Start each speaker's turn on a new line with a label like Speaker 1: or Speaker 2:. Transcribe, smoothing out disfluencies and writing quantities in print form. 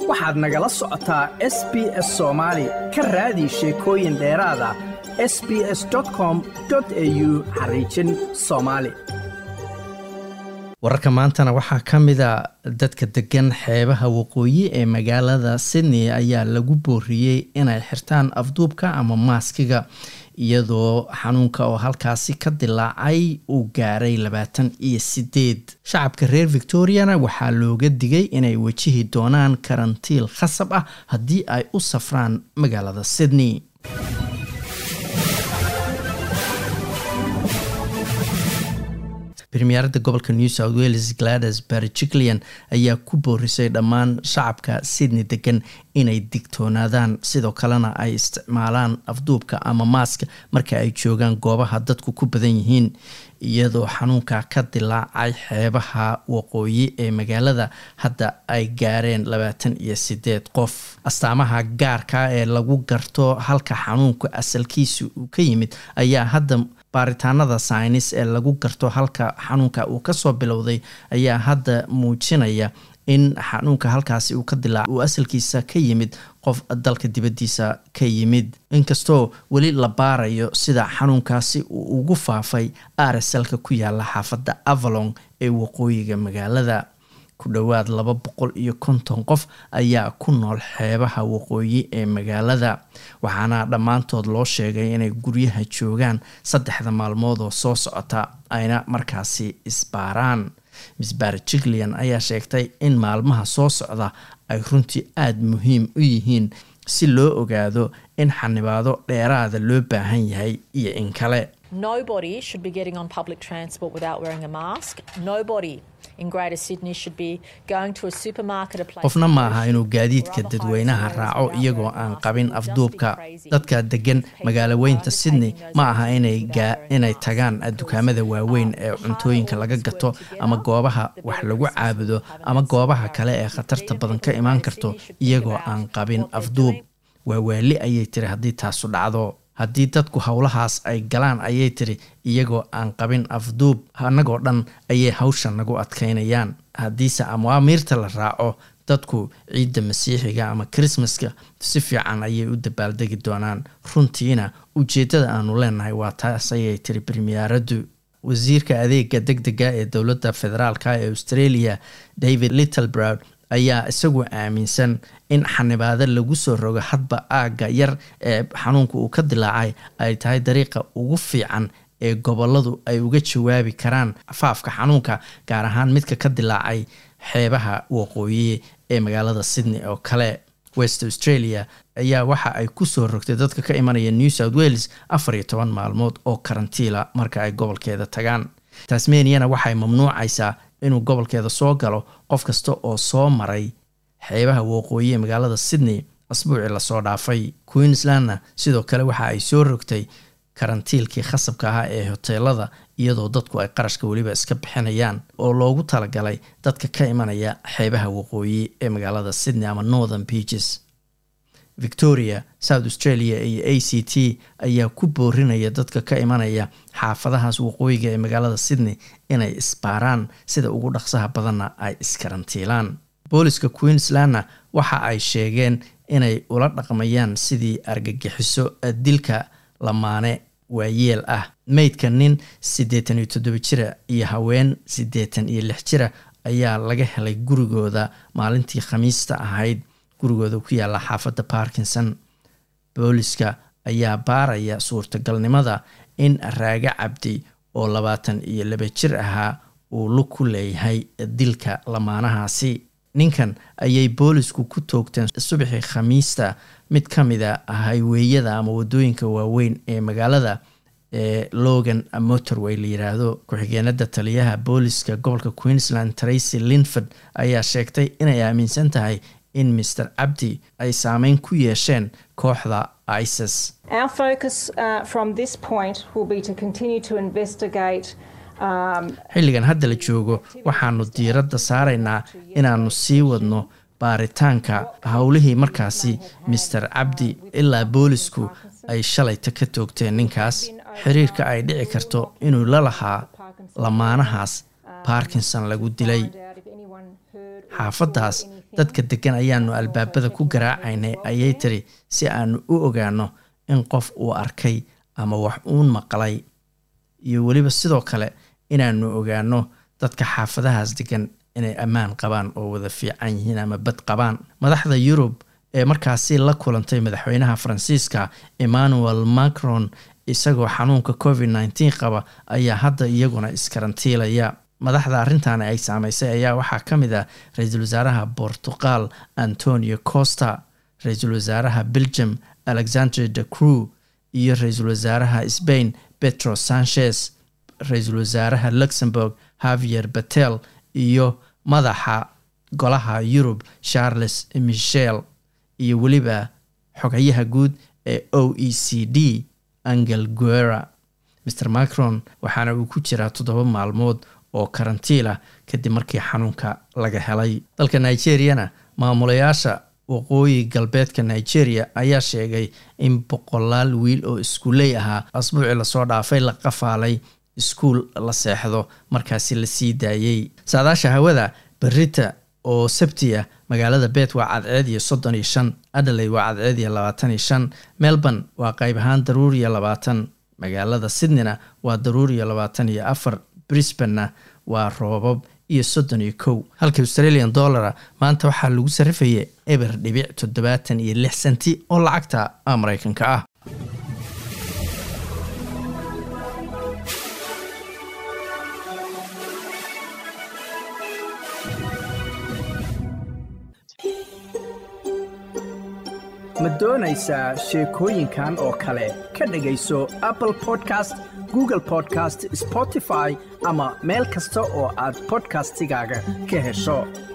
Speaker 1: waxaad nagala socotaa SBS Soomaali ka raadi sheekooyin dheeraad ah sbs.com.au/Somali.
Speaker 2: wararka maantana waxaa ka mid ah dadka degan xeebaha waqooyi ee magaalada Sydney ayaa lagu booriyey inay xirtaan afduubka ama maaskiga iyadoo xanuunka oo halkaasi ka dilaacay uu gaaray 28. shacabka reer Victoriana waxaa looga digay inay wajihi doonaan karantiil khasab ah haddii ay u safraan magaalada Sydney. Premierada gobolka New South Wales Gladys Berejiklian ayaa ku boorisay dhammaan shacabka Sydney degan inay digtoonaadaan sidoo kalena ay isticmaalaan afduubka ama mask marka ay joogaan goobaha dadku ku badan yihiin iyadoo xanuunka ka dilaacay xeebaha waqooyi ee magaalada hadda ay gaareen 28 qof. astaamaha gaarka ee lagu garto halka xanuunka asalkiisu uu ka yimid ayaa hadda baaritaanada saynis ee lagu garto halka xanuunka uu ka soo bilowday ayaa hadda muujinaya in xanuunka halkaasi uu ka dilaac uu asalkiisa ka yimid qof dalka dibadiisa ka yimid inkastoo weli la baarayo sida xanuunkaasi uu ugu faafay RSL-ka ku yaala xaafadda Avalon ee waqooyiga magaalada. ku dhawaad 250 qof ayaa ku nool xeebaha waqooyi ee magaalada waxaana dhammaantood loo sheegay inay guryaha joogaan 3 maalmood oo soo socota ayna markaasi isbaaraan. Miss Berejiklian ayaa sheegtay in maalmaha soo socda ay runtii aad muhiim u yihiin si loo ogaado in xanibaado dheeraada loo baahan yahay iyo in kale.
Speaker 3: Nobody should be getting on public transport without wearing a mask. Nobody in Greater Sydney should be going to a supermarket or place.
Speaker 2: qofna maaha inuu gaadiidka dadweynaha raaco iyagoo aan qabin afduubka. dadka degan magaalo weynta Sydney ma aha inay tagaan dukaamada waaweyn ee cuntooyinka laga gato ama goobaha wax lagu caabudo ama goobaha kale ee khatarta badan ka imaan karto iyagoo aan qabin afduub. waa waali ayay tiri haddii taasu dhacdo. haddii dadku howlahaas ay galaan ayay tiri iyagoo aan qabin afduub anagoo dhan ayay hawsha nagu adkaynayaan. haddiise amaamiirta la raaco dadku ciidda masiixiga ama Christmaska si fiican ayay u dabaaldegi doonaan. runtiina ujeedada aanu leenahay waa taas ayay tiri Premieradu. wasiirka adeega degdega ee dowladda federaalka ee Australia David Littleproud ayaa isagu aaminsan in xanibaado lagu soo rogo hadba aaga yar ee xanuunka uu ka dilaacay ay tahay dariiqa ugu fiican ee goboladu ay uga jawaabi karaan faafka xanuunka gaar ahaan midka ka dilaacay xeebaha waqooyi ee magaalada Sydney oo kale. West Australia ayaa waxa ay ku soo rogtay dadka ka imanaya New South Wales 14 maalmood oo karantiila marka ay gobolkeeda tagaan. Tasmaniana waxay mamnuucaysaa inuu gobolkeeda soo galo qof kasta oo soo maray xeebaha waqooyi ee magaalada Sydney asbuucii la soo dhaafay. Queenslandna sidoo kale waxa ay soo rogtay karantiilkii khasabka ahaa ee hoteelada iyadoo dadku ay qarashka waliba iska bixinayaan oo loogu talagalay dadka ka imanaya xeebaha waqooyi ee magaalada Sydney ama Northern Beaches. Victoria, South Australia iyo ACT ayaa ku boorinaya dadka ka imanaya xaafadahaas waqooyiga ee magaalada Sydney inay isbaaraan sida ugu dhaqsaha badanna ay iskarantiilaan. booliska Queenslandna waxa ay sheegeen inay ula dhaqmayaan sidii argagixiso dilka lamaane waayeel ah. meydka nin 87 jira iyo haween 86 jira ayaa laga helay gurigooda maalintii Khamiista ahayd gurigooda ku yaala xaafadda Parkinson. booliska ayaa baaraya suurtagalnimada in Raaga Cabdi oo 22 jir ahaa uu lug ku leeyahay dilka lamaanahaasi. ninkan ayay boolisku ku toogteen subaxii Khamiista mid ka mid ah highwayada ama wadooyinka waaweyn ee magaalada ee Logan Motorway la yiraahdo. ku-xigeenada taliyaha booliska gobolka Queensland Tracy Linford ayaa sheegtay inay aaminsan tahay in Mr. Abdi ay saameyn ku yeesheen kooxda ISIS.
Speaker 4: Our focus from this point will be to continue to investigate
Speaker 2: xilligan hadda la joogo waxaanu diiradda saaraynaa inaanu sii wadno baaritaanka howlihii markaasi Mr. Abdi ilaa boolisku ay shalayta ka toogteen ninkaas. xiriirka ay dhici karto inuu la lahaa lamaanahaas Parkinson lagu dilay. xaafaddaas dadka degan ayaanu albaabada ku garaacaynay ayay tiri si aanu u ogaano in qof uu arkay ama wax uun maqlay iyo weliba sidoo kale inaanu ogaano dadka xaafadahaas degan inay ammaan qabaan oo wada fiican yihiin ama bad qabaan. Madaxda Yurub ee markaasi la kulantay madaxweynaha Faransiiska Emmanuel Macron isagoo xanuunka COVID-19 qaba ayaa hadda iyaguna iskarantiilaya. Madaxda arrintan ay saameysay ayaa waxaa ka mid ah ra'iisul wasaaraha Portugal Antonio Costa, ra'iisul wasaaraha Belgium Alexandre De Croo iyo ra'iisul wasaaraha Spain Pedro Sanchez, ra'iisul wasaaraha Luxembourg Javier Bettel iyo madaxa golaha Yurub Charles Michel iyo weliba xogayaha guud ee OECD Angel Guerra. Mr. Macron waxaana uu ku jiraa 7 maalmood oo karantiila kadib markii xanuunka laga helay. Dalka Nigeria maamulayaasha waqooyi galbeedka Nigeria ayaa sheegay in 100 wiil oo iskuuley ahaa asbuucii la soo dhaafay la qafaalay iskuul la seexdo markaasi la sii daayay. Saadaasha hawada berrita oo Sabtiya magaalada Perth waa cadceed iyo 35, Adelaide waa cadceed iyo 25, Melbourne waa qayb ahaan daruur iyo 20, magaalada Sydneyna waa daruur iyo 24, Brisbane waa roobab iyo 31. halka Australian dollar maanta waxaa lagu sarrifayay $0.76 oo lacagta Mareykanka ah.
Speaker 1: ma doonaysaa sheekooyinkan oo kale ka dhagayso Apple Podcast, Google Podcast, Spotify ama meel kasta oo aad podcastigaaga ka hesho.